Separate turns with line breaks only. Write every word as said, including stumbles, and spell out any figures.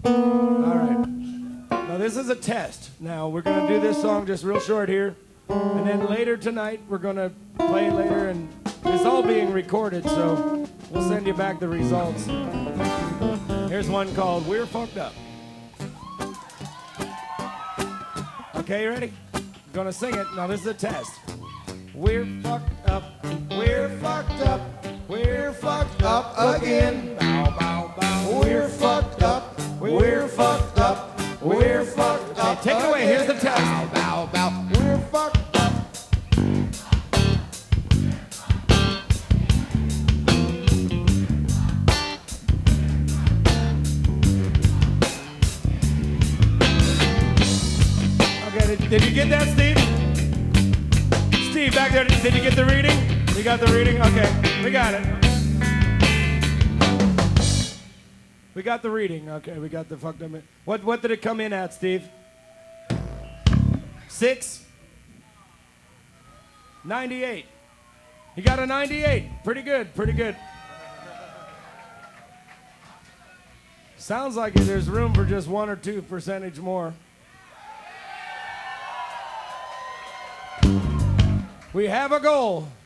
All right. Now this is a test. Now we're gonna do this song just real short here, and then later tonight we're gonna play later, and it's all being recorded, so we'll send you back the results. Here's one called "We're Fucked Up." Okay, you ready? I'm gonna sing it. Now this is a test. We're fucked up. We're fucked up. We're fucked up again. Bow, bow, bow. We're fucked up. We're fucked up. We're fucked up. Okay, take it away. Here's the test. Bow, bow, bow. We're fucked up. Okay, did, did you get that, Steve? Steve, back there, did you get the reading? You got the reading? Okay, we got it. We got the reading. Okay, we got the fucked up. What what did it come in at, Steve? Six? ninety-eight. You got a ninety-eight. Pretty good, pretty good. Sounds like there's room for just one or two percentage more. We have a goal.